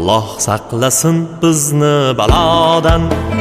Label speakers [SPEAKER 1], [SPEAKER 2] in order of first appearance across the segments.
[SPEAKER 1] Alloh saqlasin bizni balodan,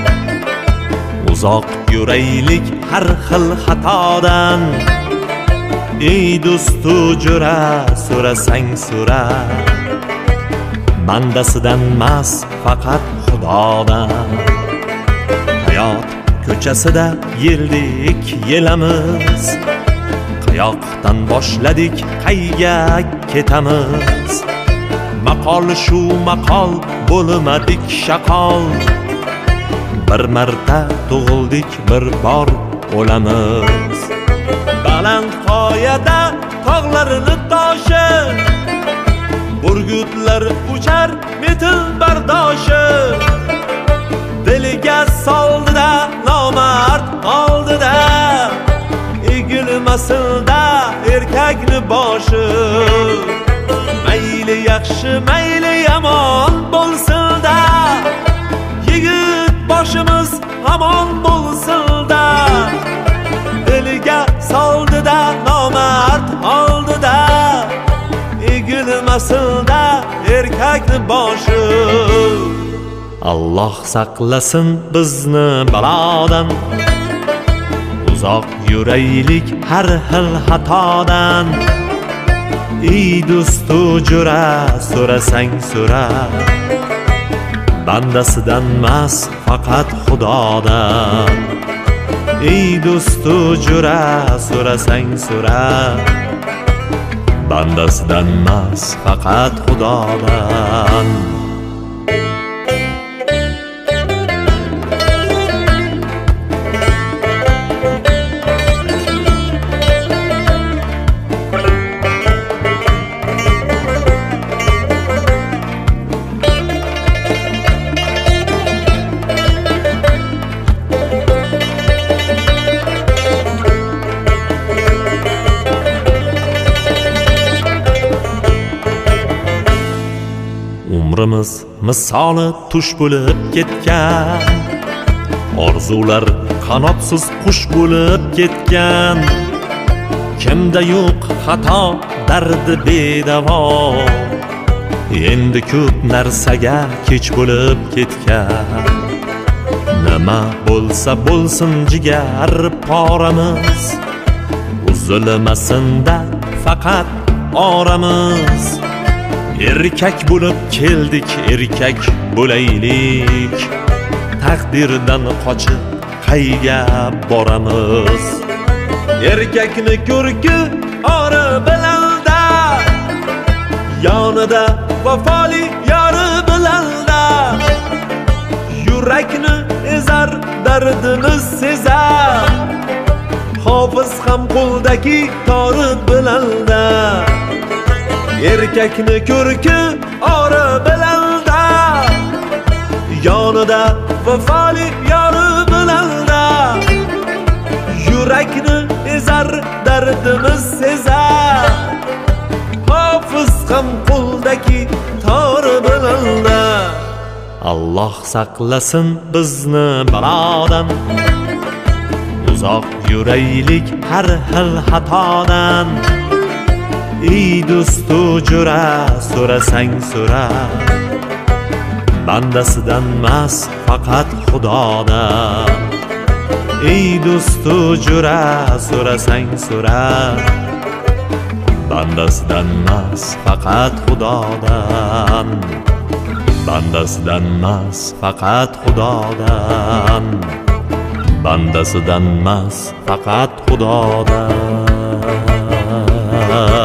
[SPEAKER 1] uzoq yuraylik har xil xatodan. Ey do'stu jo'ra, so'rasang so'ra, bandasidan emas faqat Xudodan. Hayot ko'chasida yeldik yelamiz, qayoqdan boshladik qayga ketamiz. Maqol shu maqol bo'lmadik shaqol, bir marta tug'ildik bir bor o'lamiz. Baland qoyada tog'larini toshi, burgutlar uchar metil bardoshi. Diliga soldida nomard oldida, egilmasinda erkakni boshi. Mayli yaxshi mayli yomon bo'lsin-da, yigit boshimiz hamon bo'lsin-da. Diliga soldida nomard oldida, egilmasin-da erkakni boshi. Alloh saqlasin bizni balodan, uzoq yuraylik har xil xatodan. Ey do'stu jo'ra, so'rasang so'ra, bandasidan emas faqat Xudodan. Ey do'stu jo'ra, so'rasang so'ra, bandasidan emas faqat Xudodan. Umrimiz misoli tush bo'lib ketgan, orzular qanotsiz qush bo'lib ketgan. Kimda yo'q xato, dardi bedavo, endi ko'p narsaga kech bo'lib ketgan. Nima bo'lsa bo'lsin jigar poramiz, uzilmasin-da faqat oramiz. Erkak bo'lib keldik, erkak bo'laylik, taqdirdan qochib qayga boramiz. Erkakni ko'rki ori bilan-da, yonida vafoli yori bilan-da. Yurakni ezar, dardini sezar, hofiz ham qo'ldagi tori bilan-da. Erkakni ko'rki ori bilan-da, yonida vafoli yori bilan-da. Yurakni ezar, dardini sezar, hofiz ham qo'ldagi tori bilan-da. Alloh saqlasin bizni balodan, uzoq yuraylik har xil xatodan. Ey do'stu jo'ra, so'rasang so'ra, bandasidan emas faqat Xudodan. Ey do'stu jo'ra, so'rasang so'ra, bandasidan emas faqat Xudodan. Bandasidan emas faqat Xudodan. Bandasidan emas faqat Xudodan.